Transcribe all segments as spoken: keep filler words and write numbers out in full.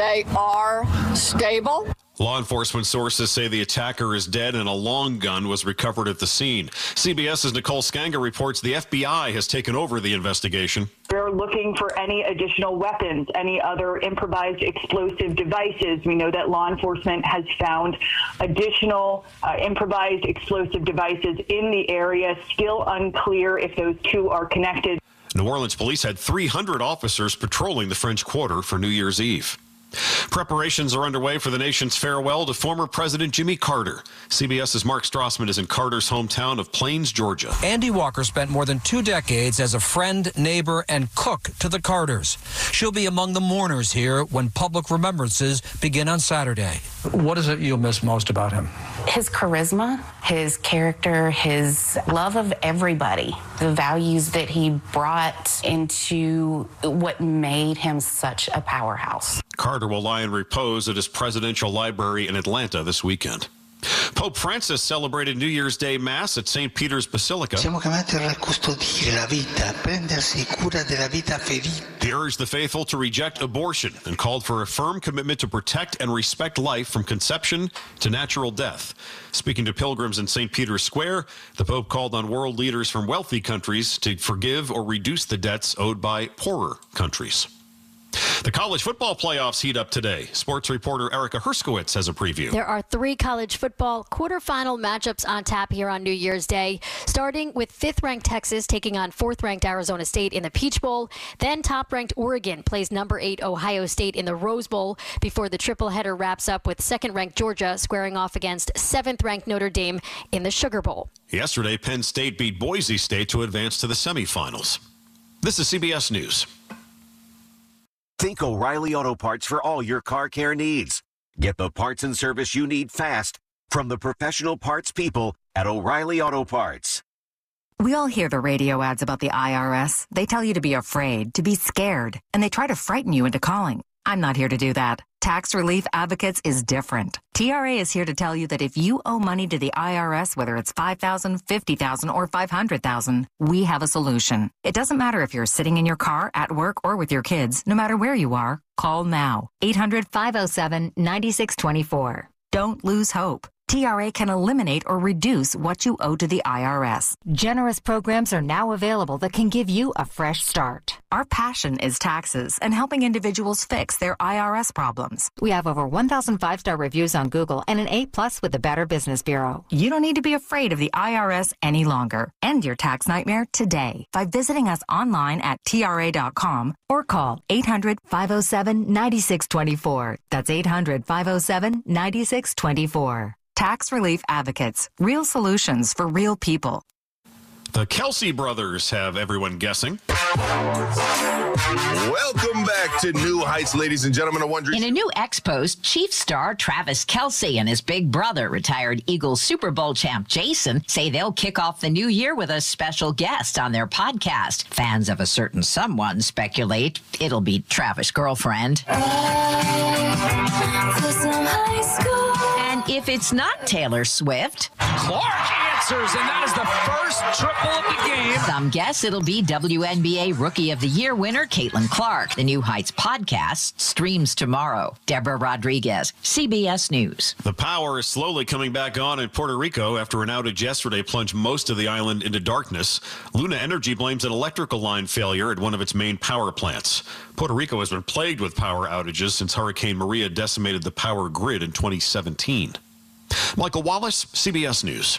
They are stable. Law enforcement sources say the attacker is dead and a long gun was recovered at the scene. CBS's Nicole Skanger reports the F B I has taken over the investigation. We're looking for any additional weapons, any other improvised explosive devices. We know that law enforcement has found additional uh, improvised explosive devices in the area. Still unclear if those two are connected. New Orleans police had three hundred officers patrolling the French Quarter for New Year's Eve. Preparations are underway for the nation's farewell to former President Jimmy Carter. CBS's Mark Strassman is in Carter's hometown of Plains, Georgia. Andy Walker spent more than two decades as a friend, neighbor, and cook to the Carters. She'll be among the mourners here when public remembrances begin on Saturday. What is it you'll miss most about him? His charisma, his character, his love of everybody, the values that he brought into what made him such a powerhouse. Carter will lie in repose at his presidential library in Atlanta this weekend. Pope Francis celebrated New Year's Day Mass at Saint Peter's Basilica. Siamo chiamati a custodire la vita, a prendersi cura della vita ferita. He urged the faithful to reject abortion and called for a firm commitment to protect and respect life from conception to natural death. Speaking to pilgrims in Saint Peter's Square, the Pope called on world leaders from wealthy countries to forgive or reduce the debts owed by poorer countries. The college football playoffs heat up today. Sports reporter Erica Herskowitz has a preview. There are three college football quarterfinal matchups on tap here on New Year's Day, starting with fifth-ranked Texas taking on fourth-ranked Arizona State in the Peach Bowl. Then top-ranked Oregon plays number eight Ohio State in the Rose Bowl before the triple header wraps up with second-ranked Georgia squaring off against seventh-ranked Notre Dame in the Sugar Bowl. Yesterday, Penn State beat Boise State to advance to the semifinals. This is C B S News. Think O'Reilly Auto Parts for all your car care needs. Get the parts and service you need fast from the professional parts people at O'Reilly Auto Parts. We all hear the radio ads about the I R S. They tell you to be afraid, to be scared, and they try to frighten you into calling. I'm not here to do that. Tax Relief Advocates is different. T R A is here to tell you that if you owe money to the I R S, whether it's five thousand dollars, fifty thousand dollars, or five hundred thousand dollars, we have a solution. It doesn't matter if you're sitting in your car, at work, or with your kids. No matter where you are, call now. eight hundred, five oh seven, nine six two four. Don't lose hope. T R A can eliminate or reduce what you owe to the I R S. Generous programs are now available that can give you a fresh start. Our passion is taxes and helping individuals fix their I R S problems. We have over one thousand five-star reviews on Google and an A plus with the Better Business Bureau. You don't need to be afraid of the I R S any longer. End your tax nightmare today by visiting us online at T R A dot com or call eight hundred, five oh seven, nine six two four. That's eight hundred, five oh seven, nine six two four. Tax Relief Advocates. Real solutions for real people. The Kelsey brothers have everyone guessing. Welcome back to New Heights, ladies and gentlemen. In a new X post, Chiefs star Travis Kelce and his big brother, retired Eagles Super Bowl champ Jason, say they'll kick off the new year with a special guest on their podcast. Fans of a certain someone speculate it'll be Travis' girlfriend. And if it's not Taylor Swift, Clark answers, and that is the first triple of the game. Some guess it'll be W N B A Rookie of the Year winner Caitlin Clark. The New Heights podcast streams tomorrow. Deborah Rodriguez, C B S News. The power is slowly coming back on in Puerto Rico after an outage yesterday plunged most of the island into darkness. Luna Energy blames an electrical line failure at one of its main power plants. Puerto Rico has been plagued with power outages since Hurricane Maria decimated the power grid in twenty seventeen. Michael Wallace, C B S News.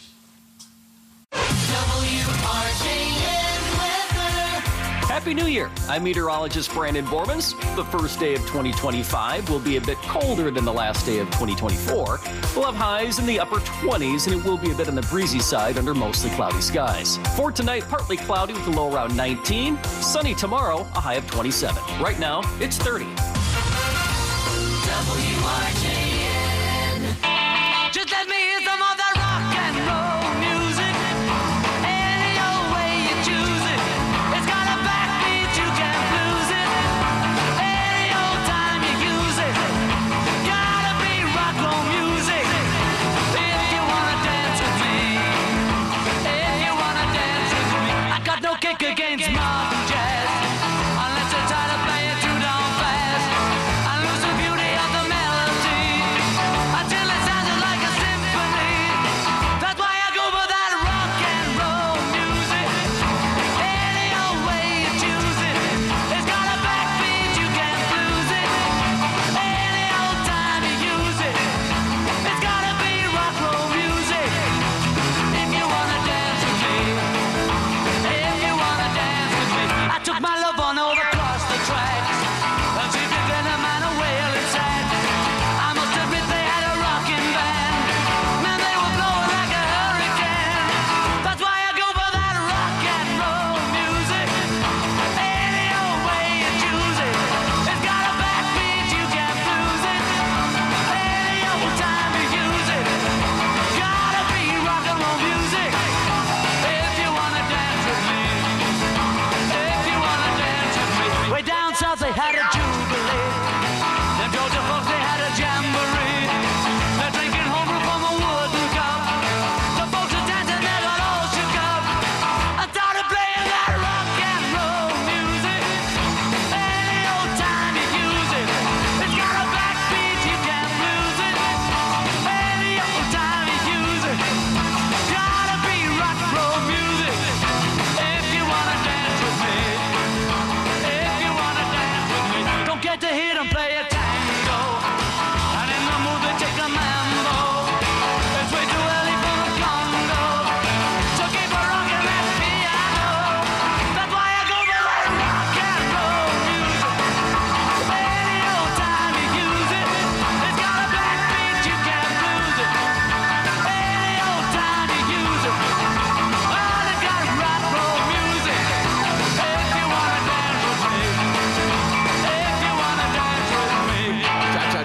Happy New Year. I'm meteorologist Brandon Bormans. The first day of twenty twenty-five will be a bit colder than the last day of twenty twenty-four. We'll have highs in the upper twenties, and it will be a bit on the breezy side under mostly cloudy skies. For tonight, partly cloudy with a low around nineteen. Sunny tomorrow, a high of twenty-seven. Right now, it's thirty. W R J N. Just let me hear some of that rock and roll music. Any old way you choose it. It's got a backbeat, you can't lose it. Any old time you use it. Gotta be rock roll music. If you wanna dance with me. If you wanna dance with me. I got no kick against modern jazz. Unless you try to play it too damn fast. I lose the beauty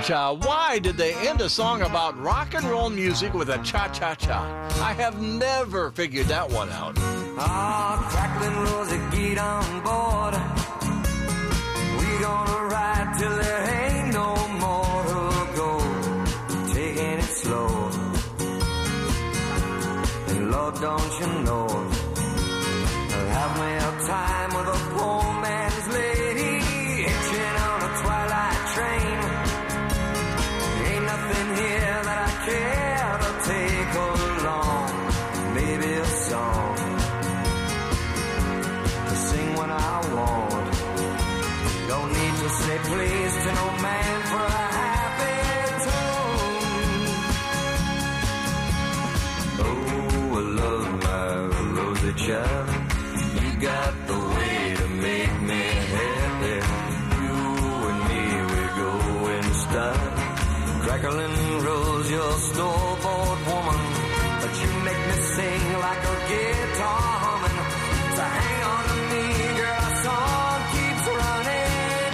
cha-cha. Why did they end a song about rock and roll music with a cha-cha-cha? I have never figured that one out. Ah, crackling rosy, get on board. We gonna ride till there ain't no more to go. Taking it slow. And Lord, don't you know, I'll have me a time with a poor man's lady, hitching on a twilight train. Ain't nothing here that I care to take along. Maybe a song to sing when I want. Don't need to say please to no man for a happy tune. Oh, I love my rosy child. You got the way to make me happy. You and me, we go in style. Crackling rose, your store-bought woman, but you make me sing like a guitar humming. So hang on to me, girl, our song keeps running.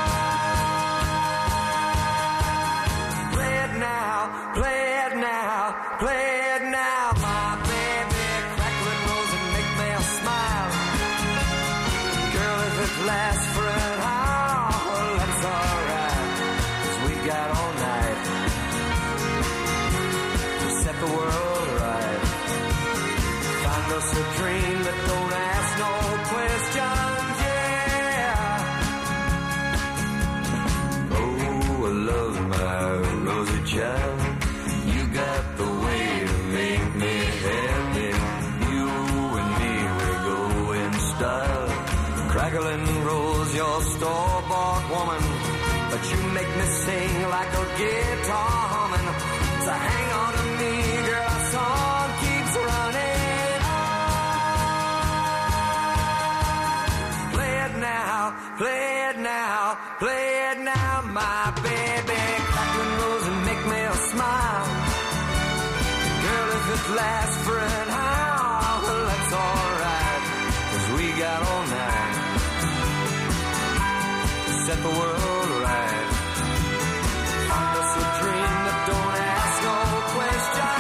Play it now, play it now, play it now, my baby. Crackling rose and make me smile. Girl, if it lasts for an hour, that's alright, 'cause we got all night to set the world right. Find us a dream that don't ask no questions, yeah. Oh, I love my rosy child. You got the way to make me happy. You and me, we go in style. Crackling rose, your store-bought woman, but you make me sing like a guitar humming. So hang on to me, girl, our song keeps running. Play it now, play it now, play it now, my baby. Crackling rose and make me a smile. Girl, if it lasts for an hour, well, that's alright, 'cause we got all night to set the world right. Find us a dream that don't ask no questions.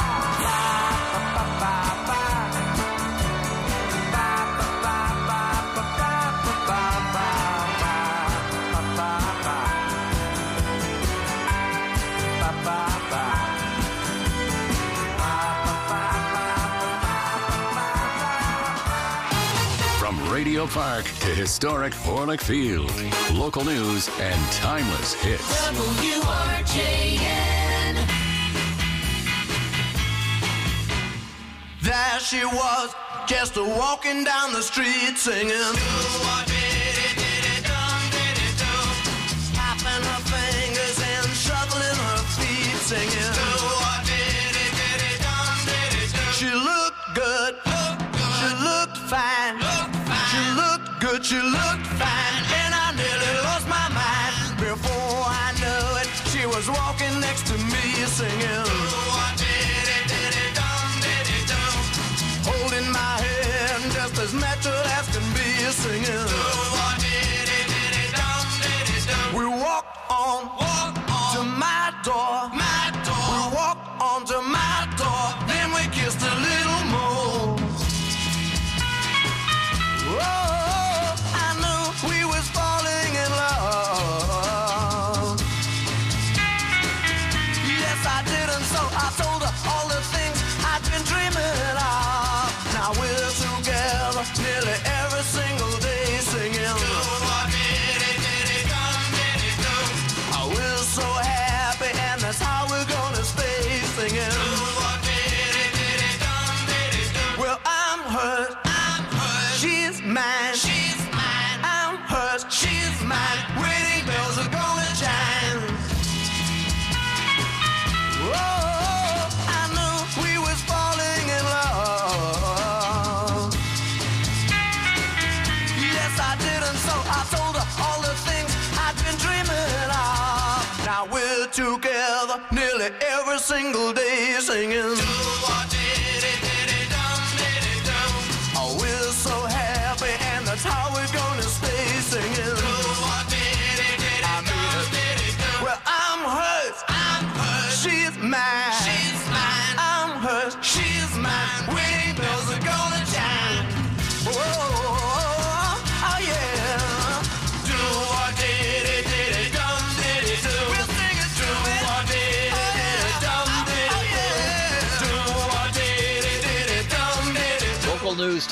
From Radio Park to historic Orlick Field, local news and timeless hits. W R J N. There she was, just a walking down the street singing. Tapping her fingers and shuffling her feet singing. She looked good, she looked fine, she looked good, she looked fine, and I nearly lost my mind. Before I knew it, she was walking next to me singing. Holding my hand just as natural as can be singing. We walked on, to my door, my door. We walked on to my door, then we kissed a little more. Oh, I knew we was falling in love. Yes, I did, and so I told her all the things I'd been dreaming of. Now we're together nearly every single day singing. Oh, we're so happy, and that's how we're gonna stay singing. Well, I'm hurt, I'm hurt. She's mine, she's mine. I'm hurt, she's mine. Wedding bells are gonna chime. Oh, I knew we was falling in love. Yes, I did, and so I told her all the things I'd been dreaming of. Now we're together nearly every single day singing. Oh, we're so happy, and that's how we're gonna stay singing. I mean, well, I'm hurt,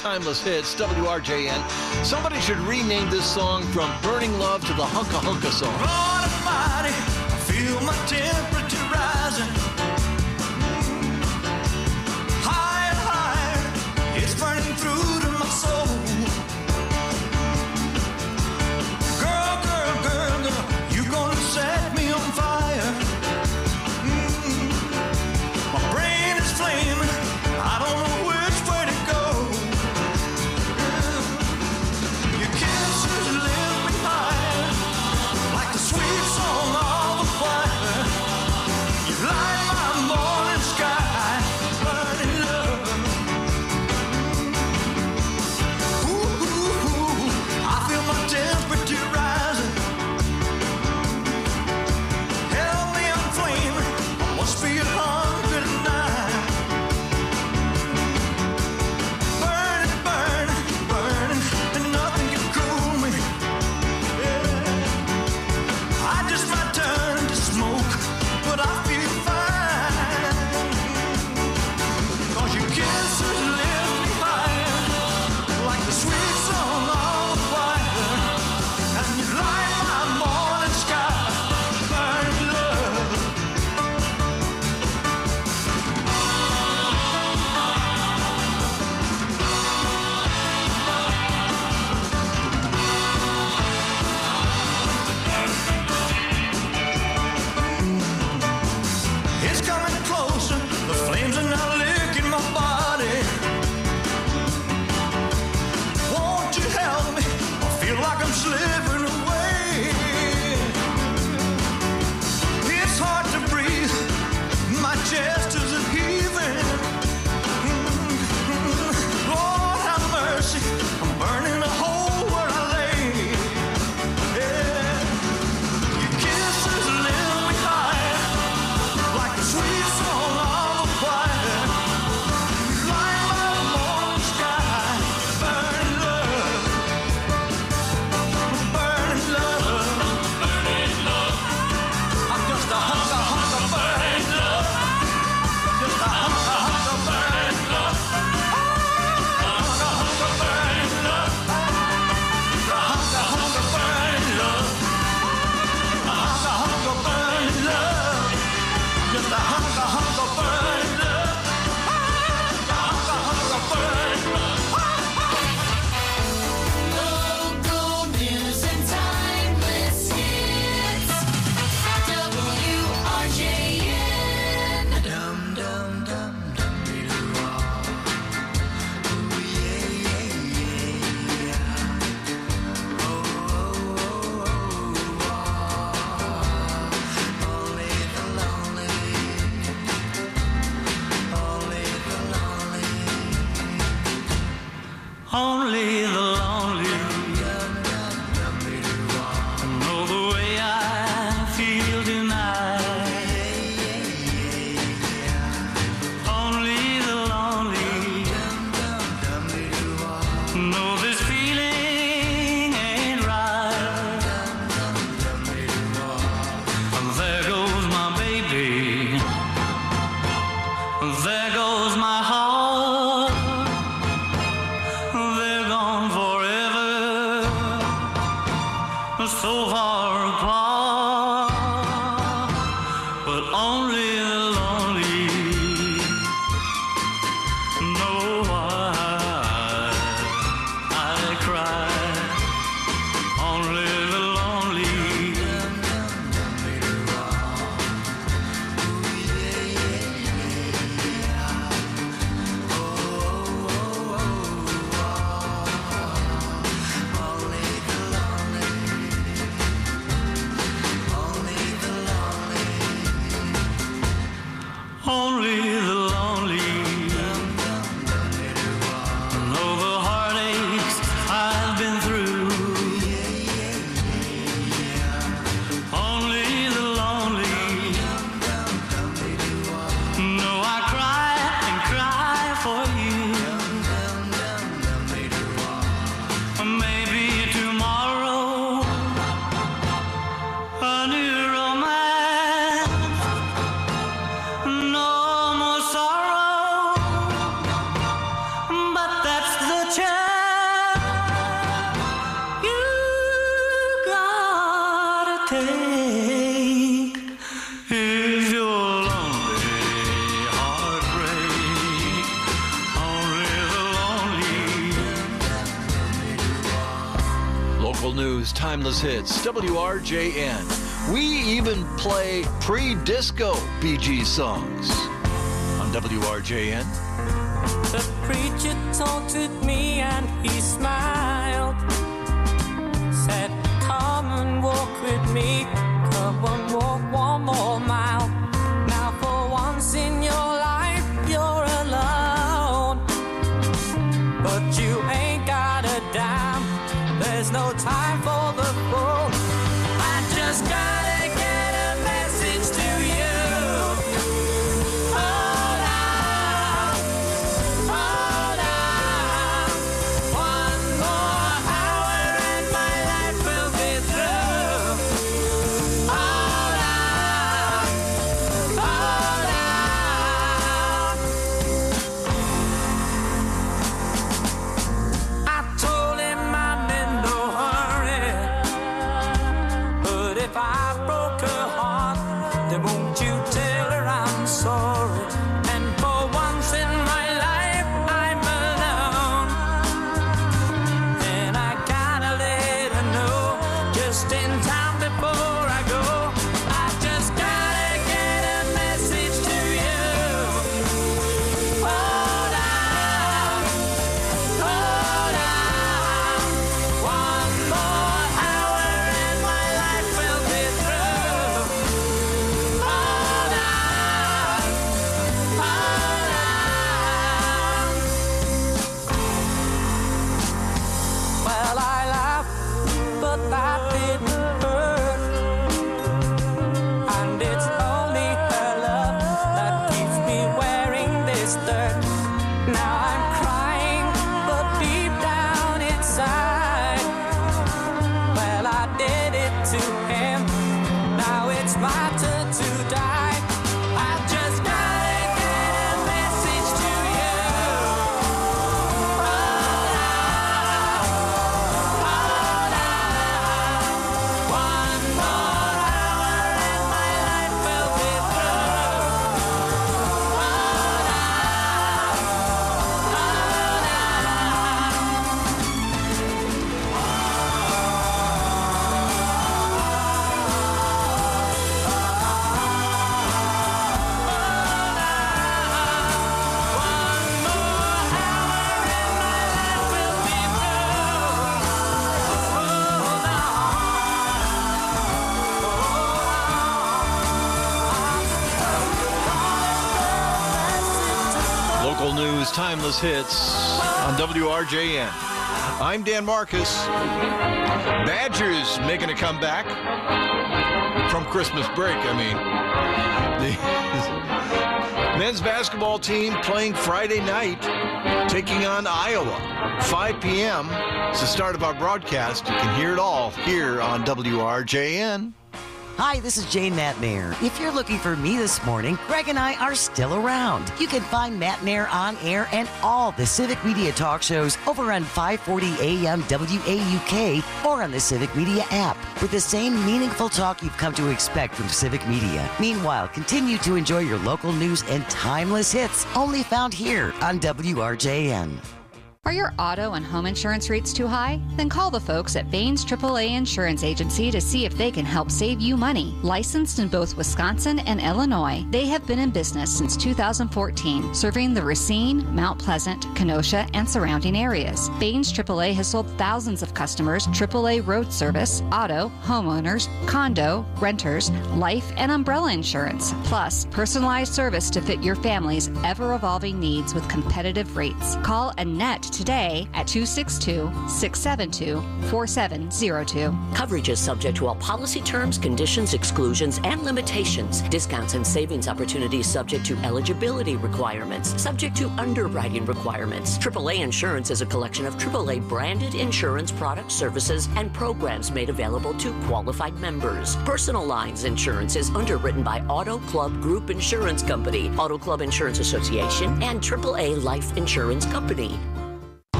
timeless hits, W R J N. Somebody should rename this song from Burning Love to the Hunka Hunka song. Lord Almighty, I feel my temperature rising. Higher, higher, it's burning through to my soul. Girl, girl, girl, girl, you gonna set me on fire. Mm. My brain is flaming, I don't know which way to go. Your kisses lift me higher, like the sweet Timeless Hits, W R J N. We even play pre-disco Bee Gees songs on W R J N. The preacher taunted me and he smiled. Said, come and walk with me. Come and walk one more mile. Now for once in your life you're alone. But you ain't got a dime. There's no time for the fool. I just gotta get a message to you. Hold on, hold on. One more hour and my life will be through. Hold on, hold on. I told him I'm in no hurry, but if I broke her heart, then won't you tell her I'm sorry? And for once in my life, I'm alone, and I gotta let her know just in time before I go. I just gotta get a message to you. Hold on, hold on. One more hour and my life will be through. Hold on, hold on. Well, I laughed, but that didn't hurt. And it's only her love that keeps me wearing this dirt. Now I'm crying, but deep down inside, well, I did it to him. Now it's my turn to die. I just gotta get a message to you. Hold on, hold on. One more hour and my life will be through. Hold on, Local news, timeless hits on W R J N. I'm Dan Marcus. Badgers making a comeback from Christmas break, I mean. The men's basketball team playing Friday night, taking on Iowa. five p.m. It's the start of our broadcast. You can hear it all here on W R J N. Hi, this is Jane Matt Mayer. If you're looking for me this morning, Greg and I are still around. You can find Matt Mayer on air and all the Civic Media talk shows over on five forty A M W A U K or on the Civic Media app with the same meaningful talk you've come to expect from Civic Media. Meanwhile, continue to enjoy your local news and timeless hits only found here on W R J N. Are your auto and home insurance rates too high? Then call the folks at Baines triple A Insurance Agency to see if they can help save you money. Licensed in both Wisconsin and Illinois, they have been in business since two thousand fourteen, serving the Racine, Mount Pleasant, Kenosha, and surrounding areas. Baines triple A has sold thousands of customers triple A road service, auto, homeowners, condo, renters, life, and umbrella insurance, plus personalized service to fit your family's ever-evolving needs with competitive rates. Call Annette today at two six two, six seven two, four seven zero two. Coverage is subject to all policy terms, conditions, exclusions, and limitations. Discounts and savings opportunities subject to eligibility requirements, subject to underwriting requirements. triple A Insurance is a collection of triple A branded insurance products, services, and programs made available to qualified members. Personal lines insurance is underwritten by Auto Club Group Insurance Company, Auto Club Insurance Association, and triple A Life Insurance Company.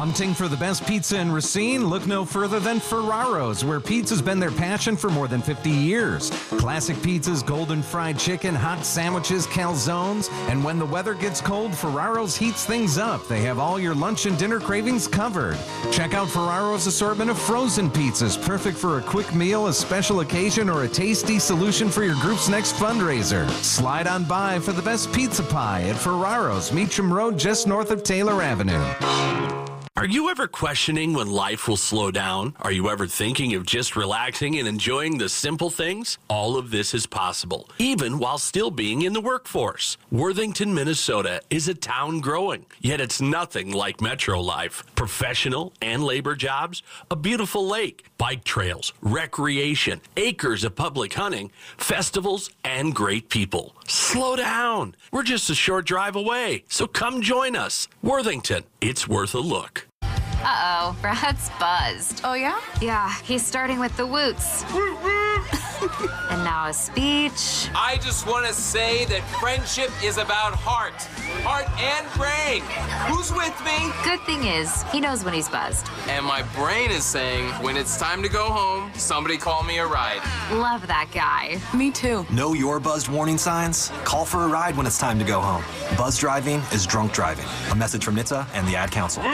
Hunting for the best pizza in Racine? Look no further than Ferraro's, where pizza's been their passion for more than fifty years. Classic pizzas, golden fried chicken, hot sandwiches, calzones, and when the weather gets cold, Ferraro's heats things up. They have all your lunch and dinner cravings covered. Check out Ferraro's assortment of frozen pizzas, perfect for a quick meal, a special occasion, or a tasty solution for your group's next fundraiser. Slide on by for the best pizza pie at Ferraro's, Meacham Road, just north of Taylor Avenue. Are you ever questioning when life will slow down? Are you ever thinking of just relaxing and enjoying the simple things? All of this is possible, even while still being in the workforce. Worthington, Minnesota is a town growing, yet it's nothing like metro life. Professional and labor jobs, a beautiful lake, bike trails, recreation, acres of public hunting, festivals, and great people. Slow down. We're just a short drive away, so come join us. Worthington, it's worth a look. Uh-oh, Brad's buzzed. Oh, yeah? Yeah, he's starting with the woots. And now a speech. I just want to say that friendship is about heart. Heart and brain. Who's with me? Good thing is, he knows when he's buzzed. And my brain is saying, when it's time to go home, somebody call me a ride. Love that guy. Me too. Know your buzzed warning signs? Call for a ride when it's time to go home. Buzz driving is drunk driving. A message from N H T S A and the Ad Council.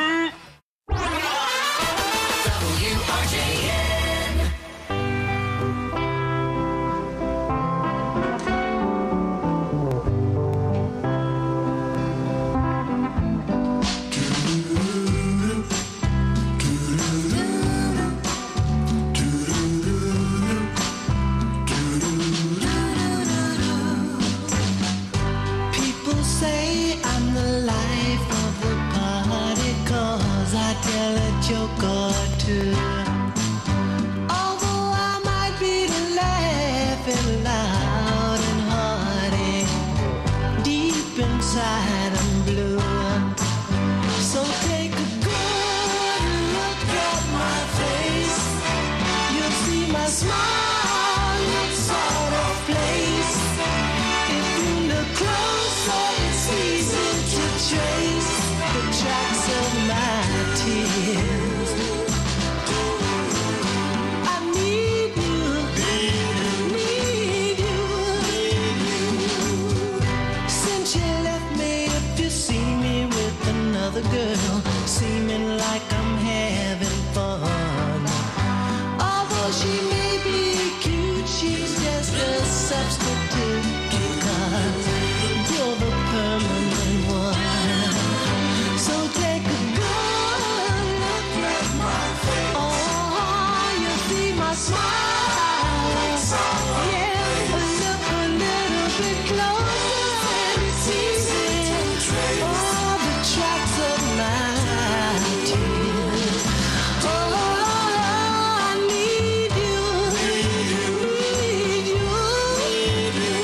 People say I'm the life of the party, 'cause I tell a joke or two. Although I might be laughing loud and hearty, deep inside I'm blue. So take a good look at my face. You'll see my smile looks sort of place. If you look closer, it's easy to trace the tracks of my tears. I need you, need you. Since you left me, if you see me with another girl, seeming like I'm having fun. Although she may be cute, she's just a substitute, because you're the permanent one. So take a good look at my face. Oh, you see my smile. Yeah, but look a little bit closer and it's easy. All the tracks of my tears. Oh, I need you, need you.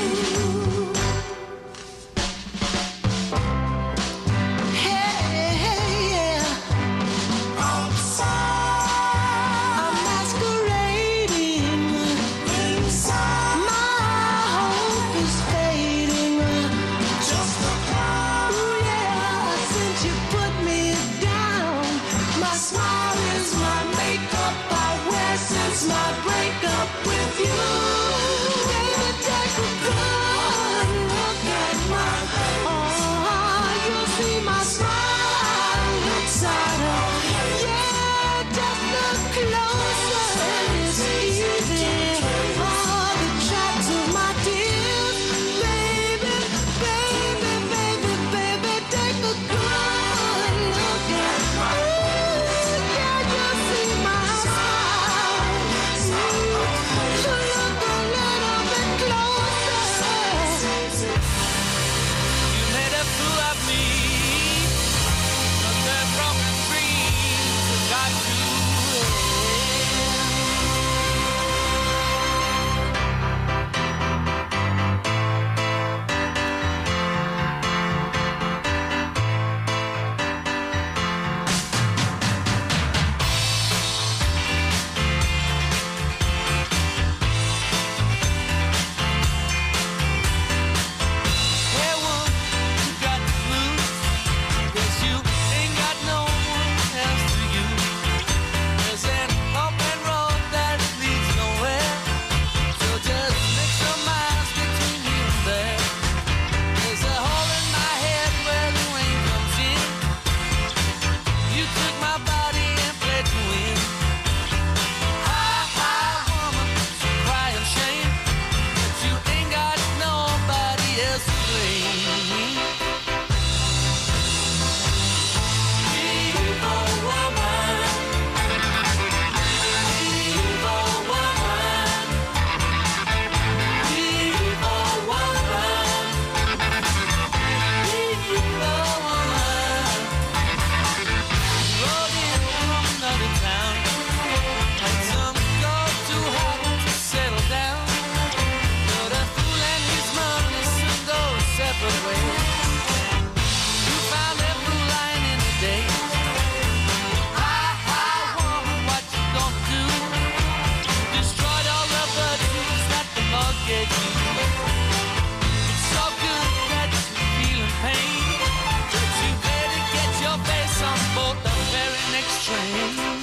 It's so good that you're feeling pain, but you better get your face on board the very next train.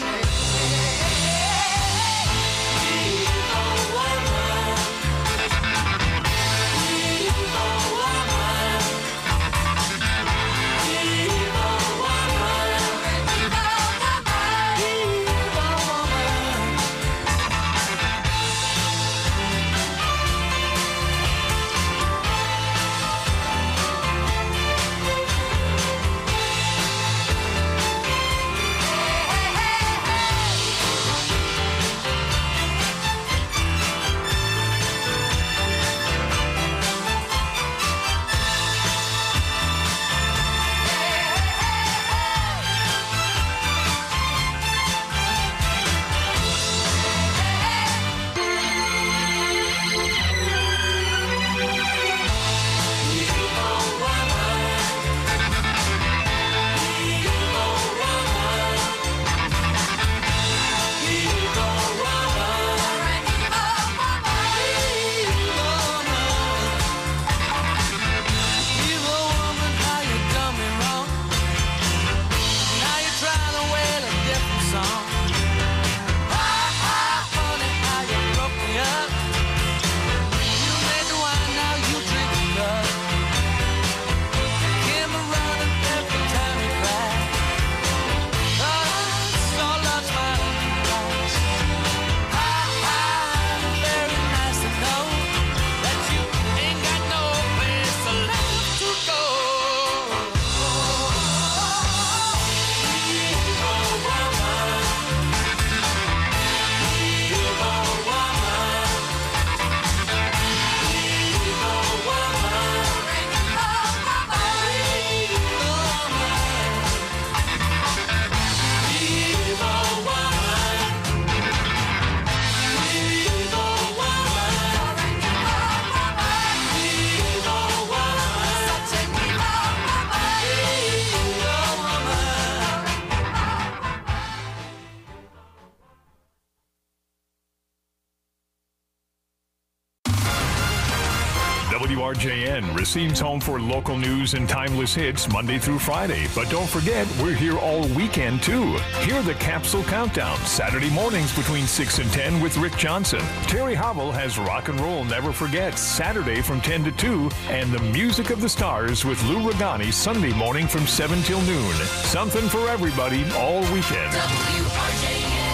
W R J N, Racine's home for local news and timeless hits Monday through Friday. But don't forget, we're here all weekend, too. Hear the Capsule Countdown, Saturday mornings between six and ten with Rick Johnson. Terry Hobble has Rock and Roll Never Forget, Saturday from ten to two, and the Music of the Stars with Lou Regani, Sunday morning from seven till noon. Something for everybody all weekend. W R J N.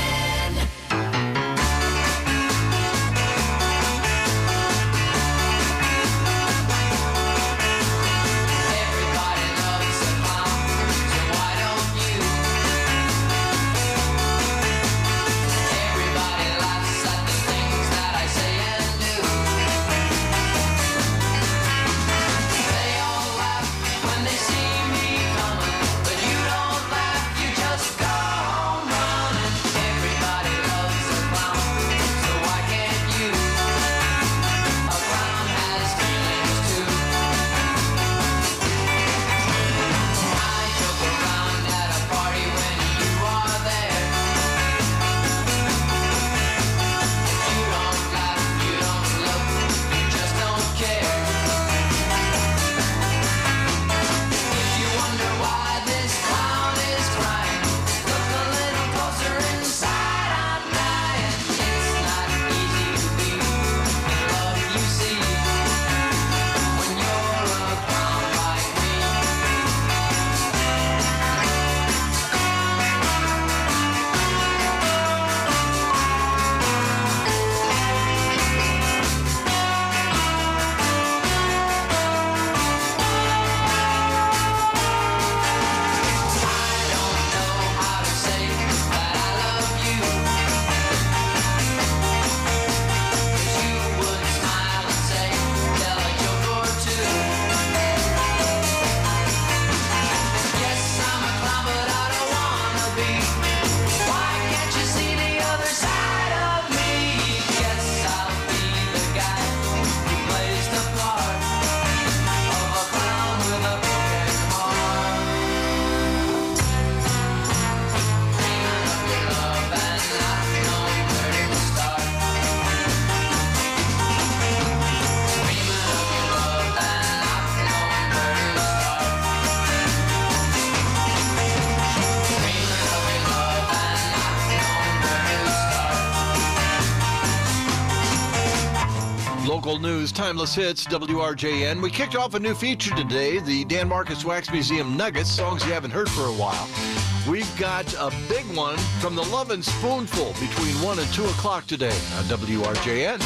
But you don't laugh, you just go home running. Local news, timeless hits, W R J N. We kicked off a new feature today, the Dan Marcus Wax Museum Nuggets, songs you haven't heard for a while. We've got a big one from the Lovin' Spoonful between one and two o'clock today on W R J N.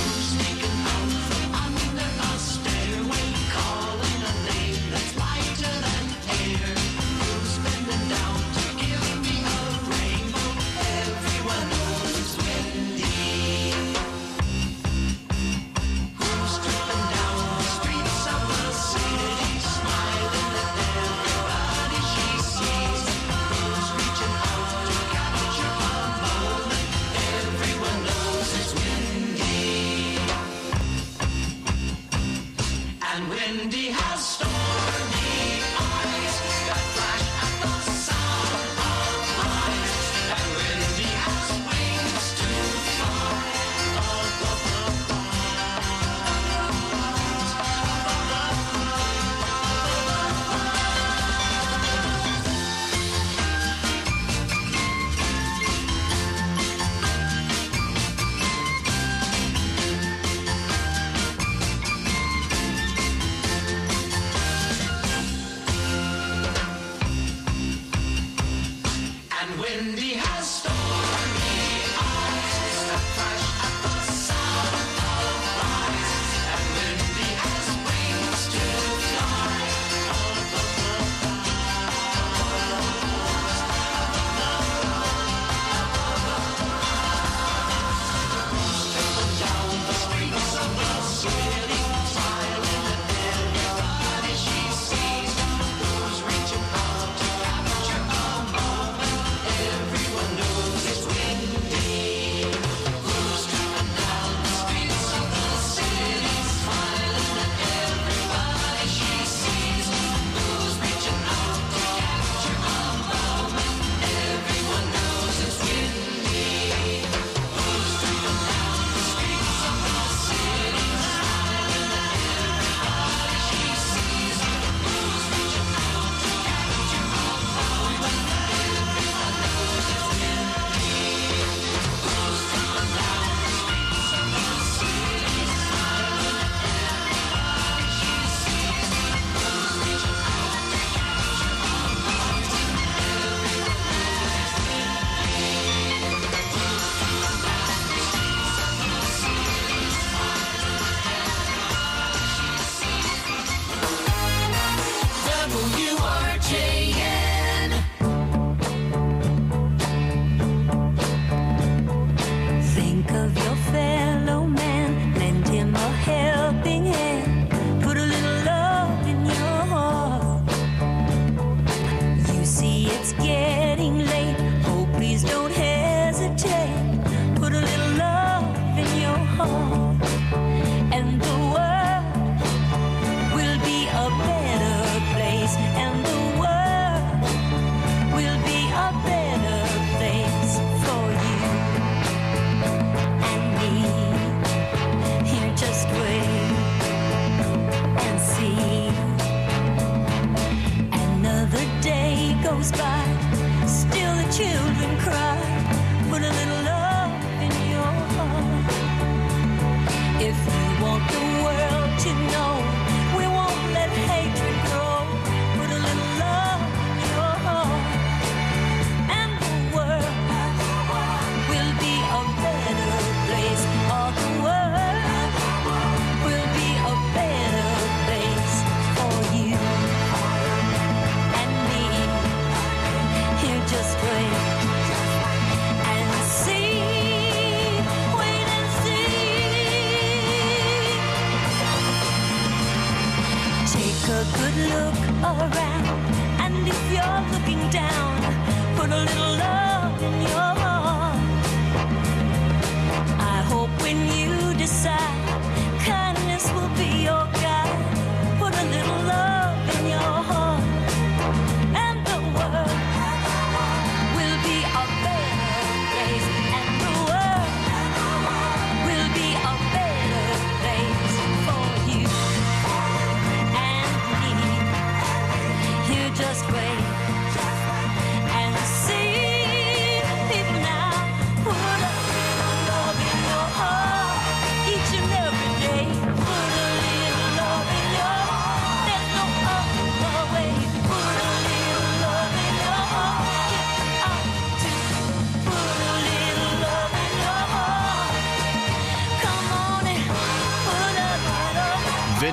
Each and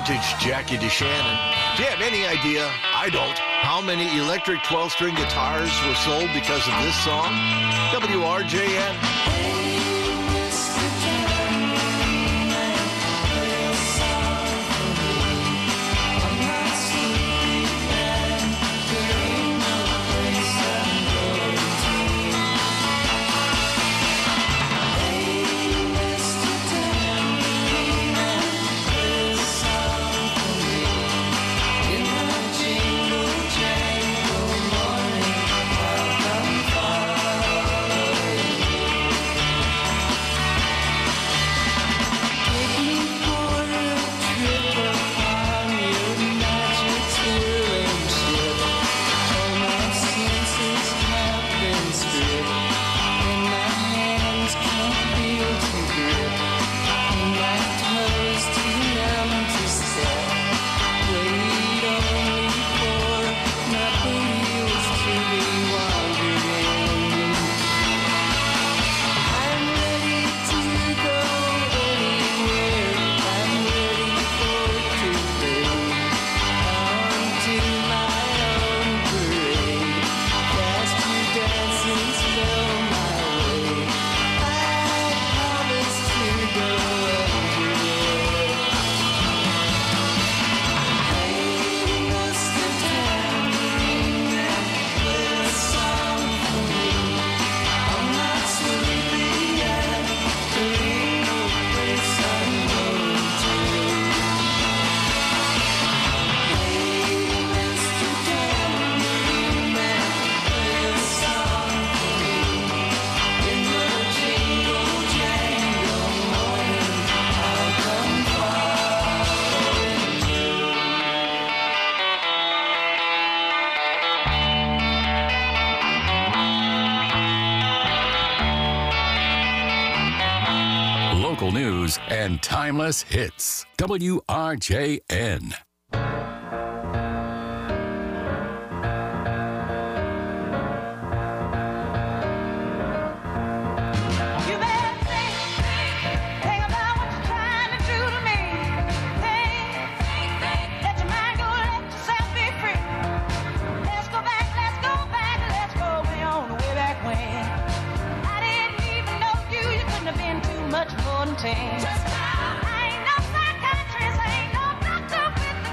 vintage Jackie DeShannon. Do you have any idea? I don't. How many electric twelve-string guitars were sold because of this song? W R J N. News and timeless hits. W R J N. Just now. I ain't no psychiatrist, ain't no doctor with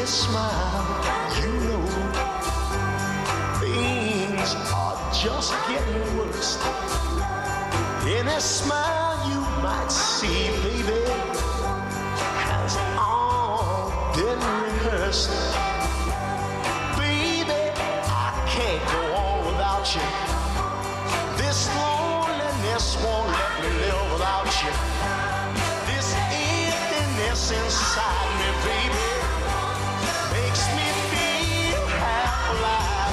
smile, you know things are just getting worse. Any smile you might see, baby, has all been rehearsed. Baby, I can't go on without you. This loneliness won't let me live without you. This emptiness inside me, baby, makes me feel half alive.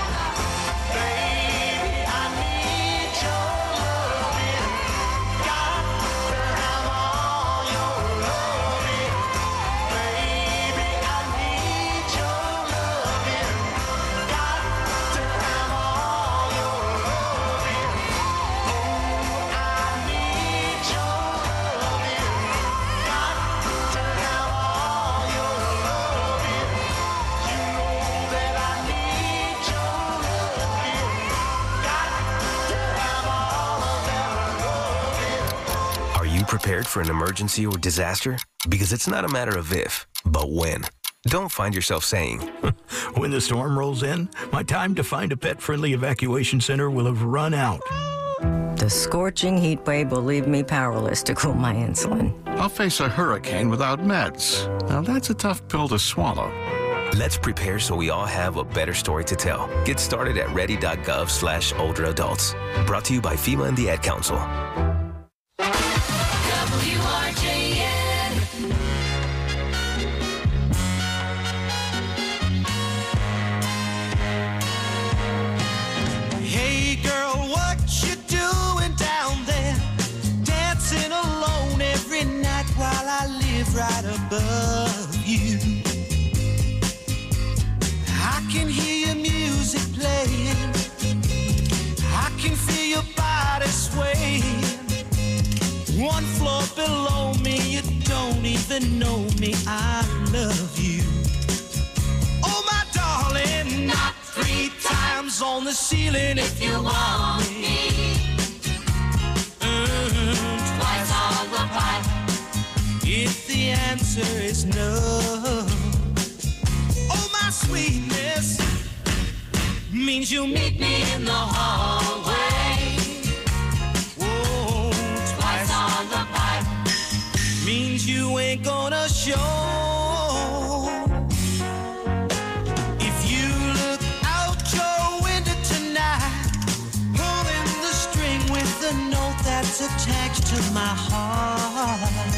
Baby, I need your loving. Got to have all your loving. Baby, I need your loving. Got to have all your loving. Oh, I need your loving. Got to have all your loving. You know that I need your loving. Got to have all of that loving. Are you prepared for an emergency or disaster? Because it's not a matter of if, but when. Don't find yourself saying, when the storm rolls in, my time to find a pet-friendly evacuation center will have run out. The scorching heat wave will leave me powerless to cool my insulin. I'll face a hurricane without meds. Now that's a tough pill to swallow. Let's prepare so we all have a better story to tell. Get started at ready.gov slash older adults. Brought to you by FEMA and the Ad Council. W R J N. Hey girl, what you doing down there? Dancing alone every night while I live right above you. I can hear your music playing. I can feel your body swaying. One floor below me, you don't even know me. I love you. Oh, my darling, not three times on the ceiling if you want me. Mm, twice on the pipe if the answer is no. Oh, my sweetness means you'll meet me in the hallway. Whoa, twice on the pipe means you ain't gonna show. If you look out your window tonight, pulling the string with the note that's attached to my heart.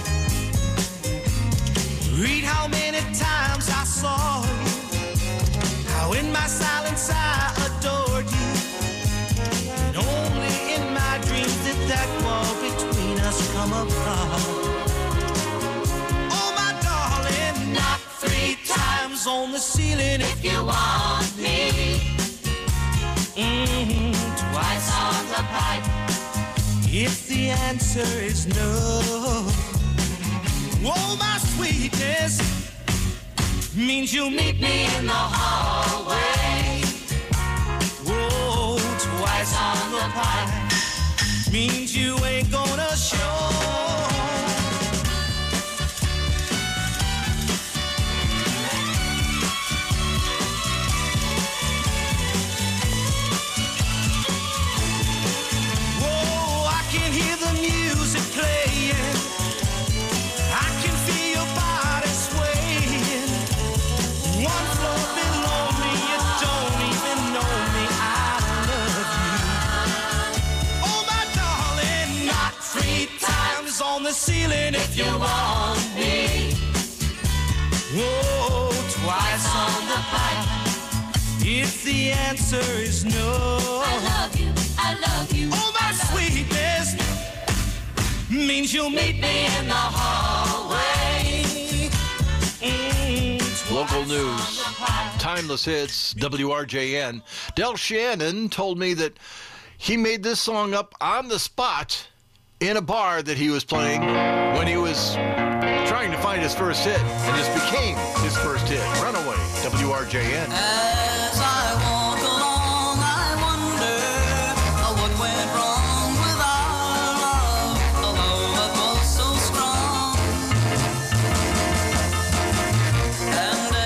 Read how many times I saw you, how in my silence I adored you, and only in my dreams did that wall between us come apart. Oh, my darling, not three times on the ceiling if you want me. Mm-hmm, twice on the pipe if the answer is no. Oh, my sweetness means you'll meet me in the hallway. Whoa, twice on the pipe means you ain't gonna show. Whoa, I can hear the music playing. I can feel your body swaying. One floor below me, you don't even know me. I love you. Oh, my darling, not three times on the ceiling if you want me. Whoa, twice on the pipe if the answer is no. I love you, I love you. Oh, my sweetness means you'll meet me in the hallway. Mm, Local news, timeless hits, W R J N. Del Shannon told me that he made this song up on the spot in a bar that he was playing when he was trying to find his first hit, and this became his first hit. Runaway, W R J N. As I walk along, I wonder what went wrong with our love, a love that was so strong. And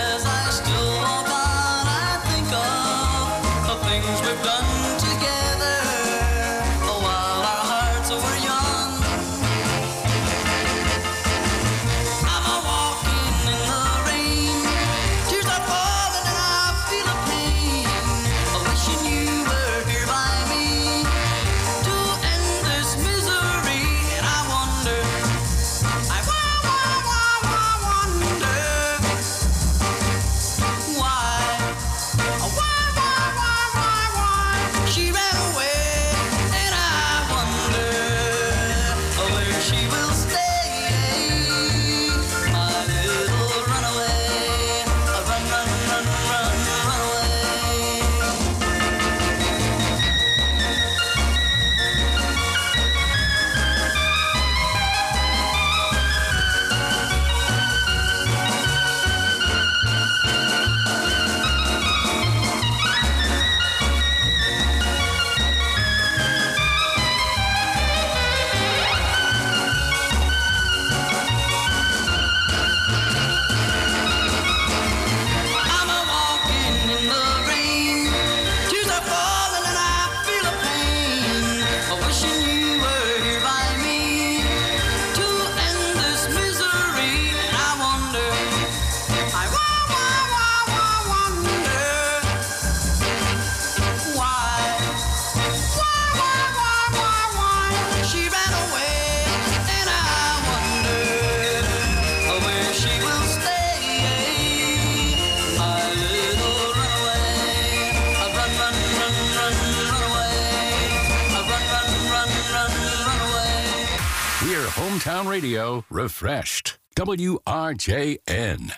hometown radio refreshed. W R J N.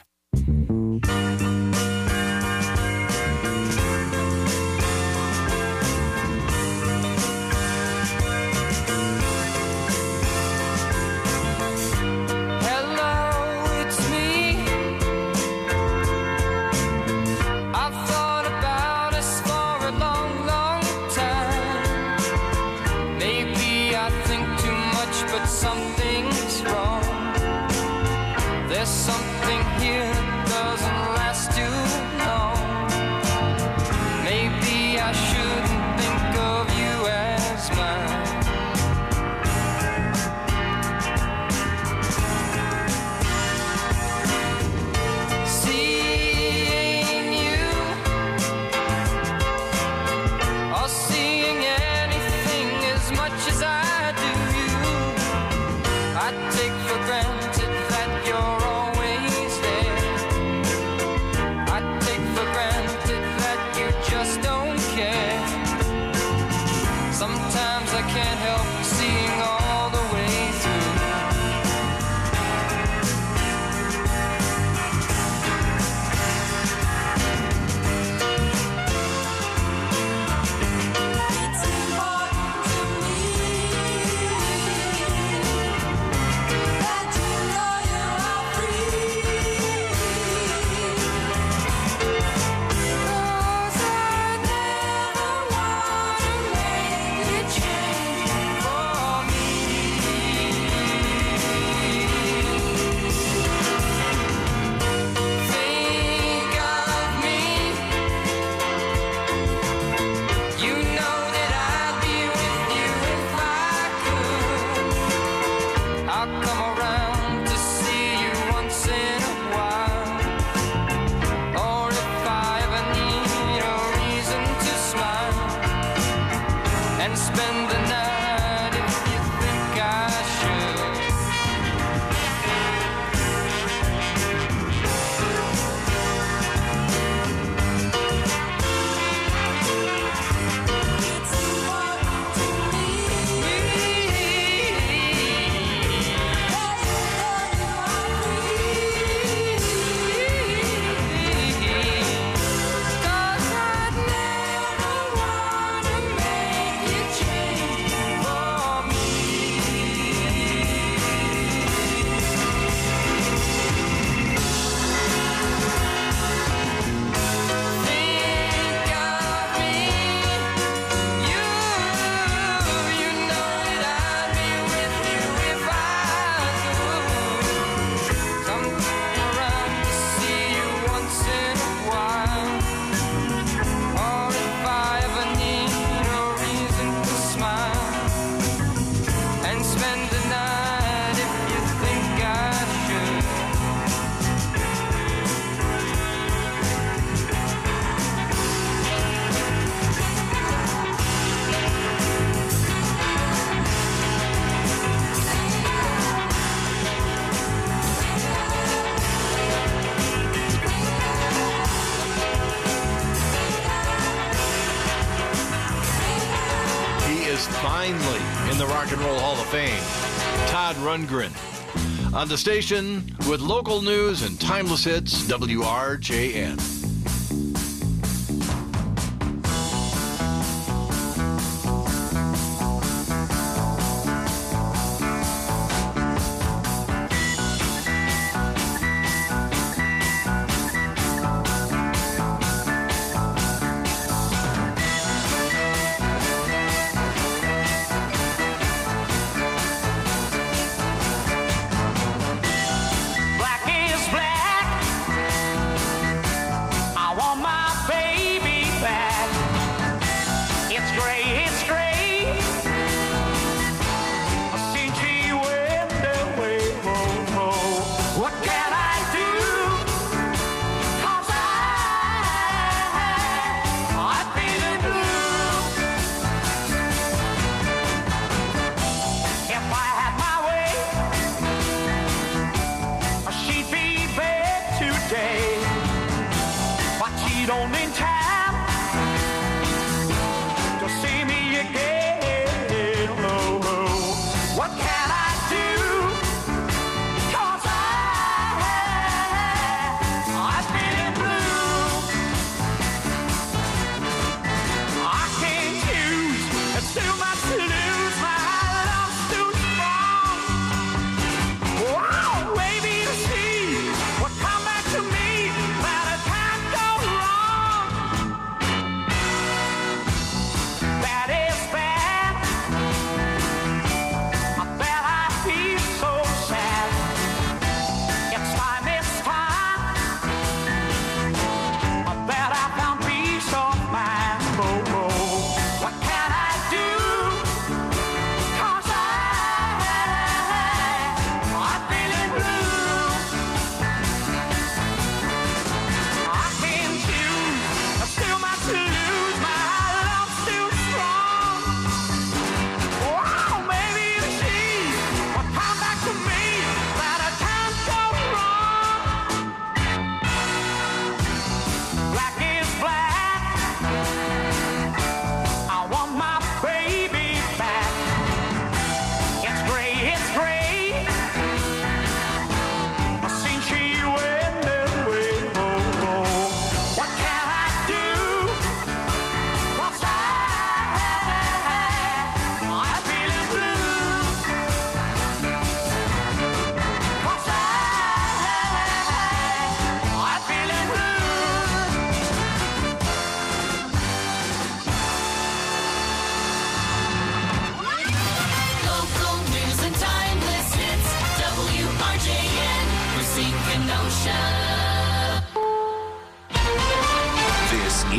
Something's wrong. There's something here that doesn't last too long. Maybe I shouldn't think of you as mine. Seeing you or seeing anything as much as I do you, I take for granted that you're always there. I take for granted that you just don't care. Sometimes I can't help seeing all the way through. It's important to me that you know you are free. 'Cause I never wanna make you change for me. Think of me. You know that I'd be with you if I could. I'll come around to see you once in a while. Or if I ever need a reason to smile and spend the night if you think I should. It's important to me that you know you are free. 'Cause I'd never wanna make you change for me. Think of me. You, you know that I'd be with you if I could. Come around to see you once in a while. Or if I ever need a reason to smile and spend the night if you think I should. He is finally in the Rock and Roll Hall of Fame. Todd Rundgren. On the station with local news and timeless hits, W R J N. Black is black.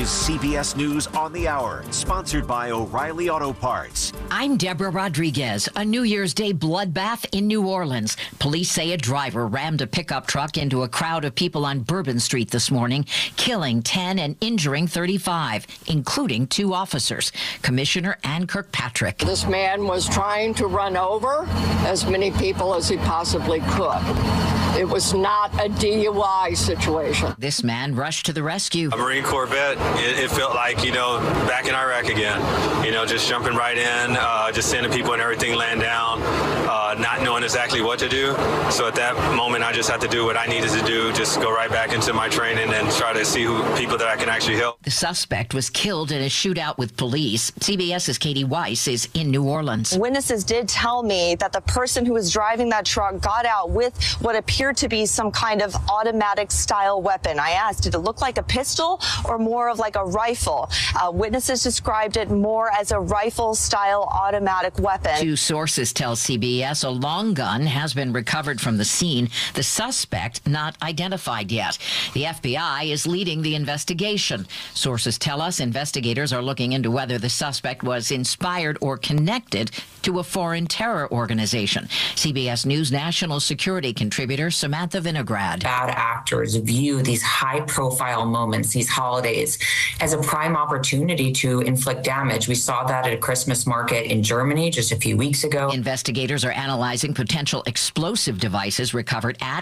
is C B S News on the Hour, sponsored by O'Reilly Auto Parts. I'm Deborah Rodriguez. A New Year's Day bloodbath in New Orleans. Police say a driver rammed a pickup truck into a crowd of people on Bourbon Street this morning, killing ten and injuring thirty-five, including two officers, Commissioner Ann Kirkpatrick. This man was trying to run over as many people as he possibly could. It was not a D U I situation. This man rushed to the rescue. A Marine Corps vet, it, it felt like, you know, back in Iraq again. You know, just jumping right in, uh, just sending people and everything laying down, uh, not knowing exactly what to do. So at that moment, I just had to do what I needed to do, just go right back into my training and try to see who people that I can actually help. The suspect was killed in a shootout with police. CBS's Katie Weiss is in New Orleans. Witnesses did tell me that the person who was driving that truck got out with what appeared to be some kind of automatic style weapon. I asked, did it look like a pistol or more of like a rifle? Uh, witnesses described it more as a rifle style automatic weapon. Two sources tell C B S a long gun has been recovered from the scene. The suspect not identified yet. The F B I is leading the investigation. Sources tell us investigators are looking into whether the suspect was inspired or connected to a foreign terror organization. C B S News national security contributor Samantha Vinograd. Bad actors view these high-profile moments, these holidays, as a prime opportunity to inflict damage. We saw that at a Christmas market in Germany just a few weeks ago. Investigators are analyzing potential explosive devices recovered at